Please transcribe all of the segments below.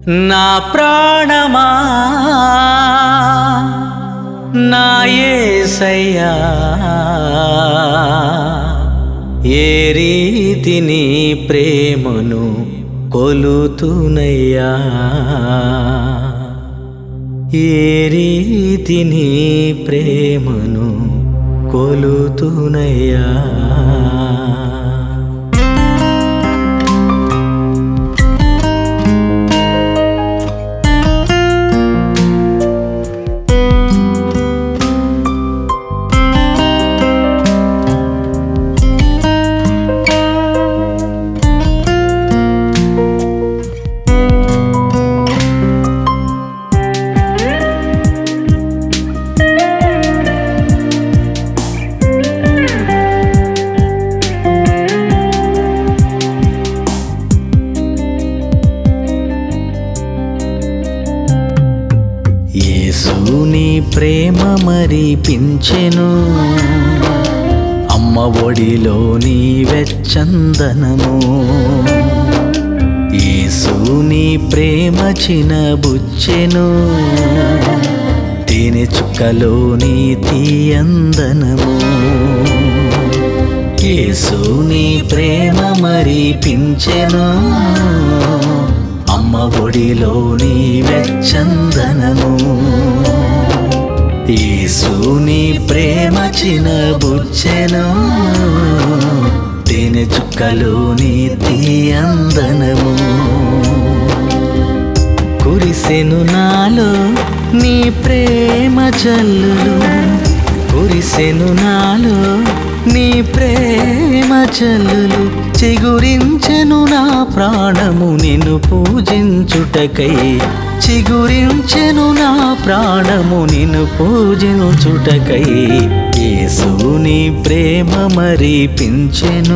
నా ప్రాణమా నా యేసయ్యా ఏ రీతి నీ ప్రేమను కొలుతునయ్యా ఏ రీతి నీ ప్రేమను కొలుతునయ్యా యేసుని ప్రేమ మరిపించెను అమ్మ ఒడిలోని వెచ్చందనము యేసుని ప్రేమ చినబుచ్చెను తేనె చుక్కలోని తీయందనము యేసుని ప్రేమ మరిపించెను అమ్మ ఒడిలోని వెచ్చందనము యేసుని ప్రేమ చినబుచ్చెను తేనె చుక్కలోని తీయందనము కురిసెను నాలో నీ ప్రేమ జల్లులు కురిసెను నాలో నీ ప్రేమ జల్లులు చిగురించెను నా ప్రాణము నిన్ను పూజించుటకై చిగురించెను నా ప్రాణము నిన్ను పూజించుటకై యేసుని ప్రేమ మరిపించెను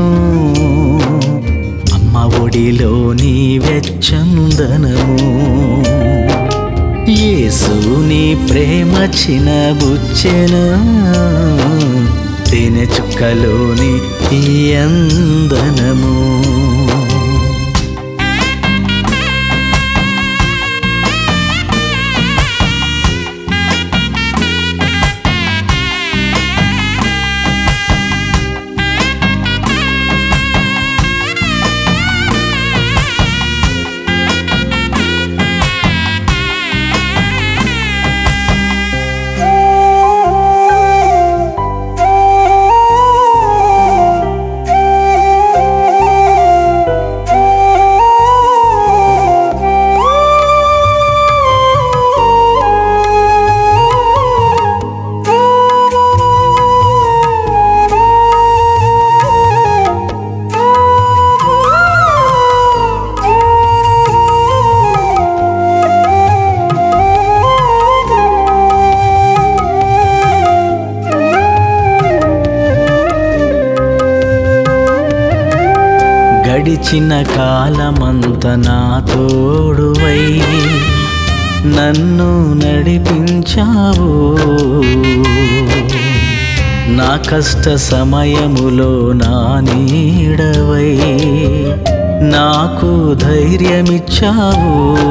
అమ్మ ఒడిలోని వెచ్చందనము యేసుని ప్రేమ చినబుచ్చెను తేనె చుక్కలోని తీయందనము గడిచిన కాలమంత నా తోడువై నన్ను నడిపించావు నా కష్ట సమయములో నా నీడవై నాకు ధైర్యమిచ్చావు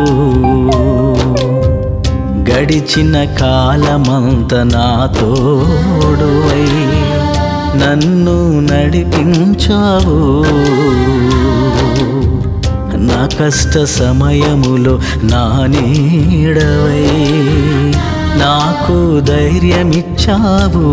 గడిచిన కాలమంత నా తోడువై నన్ను నడిపించావు నా కష్ట సమయములో నా నీడవై నాకు ధైర్యమిచ్చావు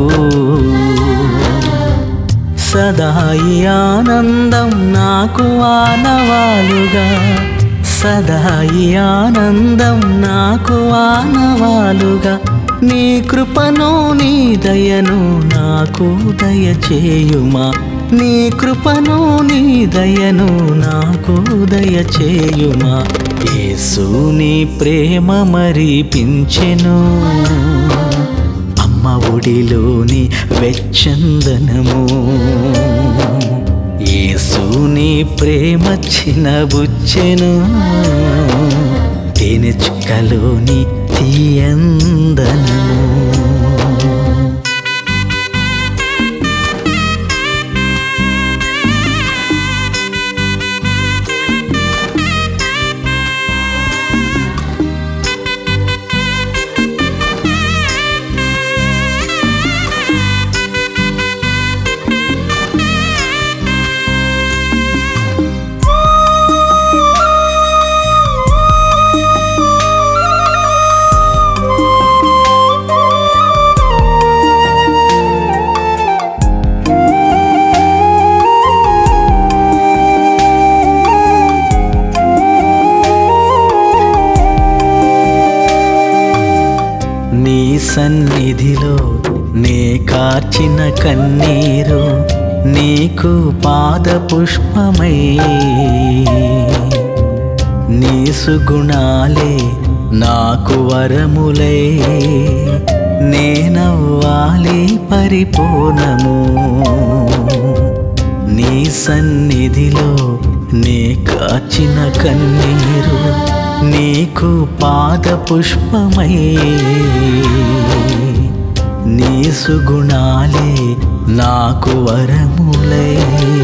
సదా ఈ ఆనందం నాకు ఆనవాలుగా సదా ఈ ఆనందం నాకు ఆనవాలుగా నీ కృపను నీ దయను నాకు దయచేయుమా నీ కృపను నీ దయను నాకు దయచేయుమా యేసుని ప్రేమ మరిపించెను అమ్మ ఒడిలోని వెచ్చందనము యేసుని ప్రేమ చినబుచ్చెను తేనె చుక్కలోని తీయందనము సన్నిధిలో నే కార్చిన కన్నీరు నీకు పాద పుష్పమై, నీ సుగుణాలే నాకు వరములై, నేనవ్వాలి పరిపూర్ణము. నీ సన్నిధిలో నే కాచిన కన్నీరు నీకు పాద పుష్పమై, నీ సుగుణాలే నాకు వరములై,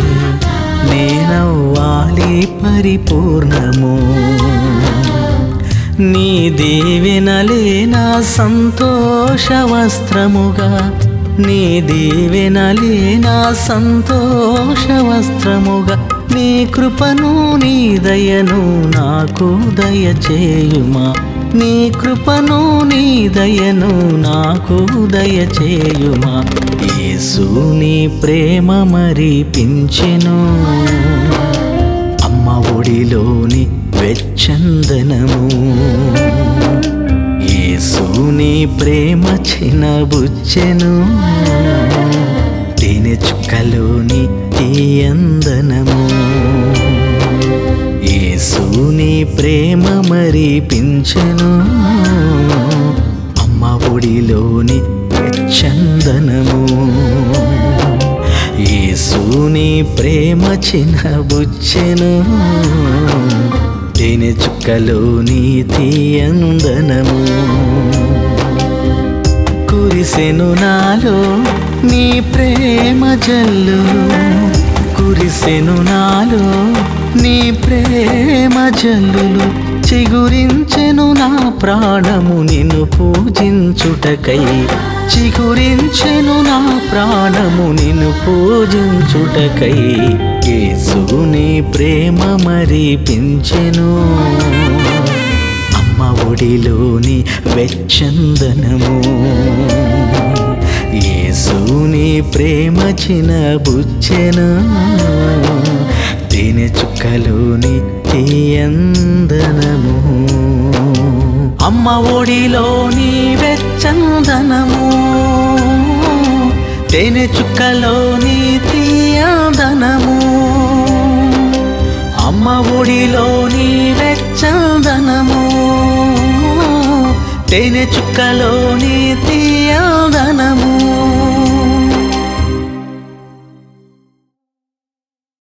నేనవ్వాలి పరిపూర్ణము. నీ దీవెనలే నా సంతోష వస్త్రముగా, నీ దీవెనలే నా సంతోష వస్త్రముగా, నీ కృపను నీ దయను నాకు దయచేయుమా, నీ కృపను నీ దయను నాకు దయచేయుమా. యేసు నీ ప్రేమ మరిపించెను, అమ్మ ఒడిలోని వెచ్చందనము. యేసు నీ ప్రేమ చినబుచ్చెను, తేనె చుక్కలోని తీయందనము. యేసు నీ ప్రేమ మరిపించెను, అమ్మ ఒడిలోని వెచ్చందనము. యేసు నీ ప్రేమ చినబుచ్చెను, తేనె చుక్కలోని తీయందనము. కురిసెను నాలో నీ ప్రేమ జల్లులు, కురిసెను నాలో నీ ప్రేమ జల్లులు, చిగురించెను నా ప్రాణము నిన్ను పూజించుటకై, చిగురించెను నా ప్రాణము నిన్ను పూజించుటకై. యేసు నీ ప్రేమ మరిపించెను, అమ్మ ఒడిలోని వెచ్చందనము. యేసు నీ ప్రేమ చినబుచ్చెను, తేనె చుక్కలోని తీయందనము. అమ్మ ఒడిలోని వెచ్చందనము, తేనె చుక్కలోని తీయందనము. అమ్మ ఒడిలోని వెచ్చందనము, తేనె చుక్కలోని తీయందనము.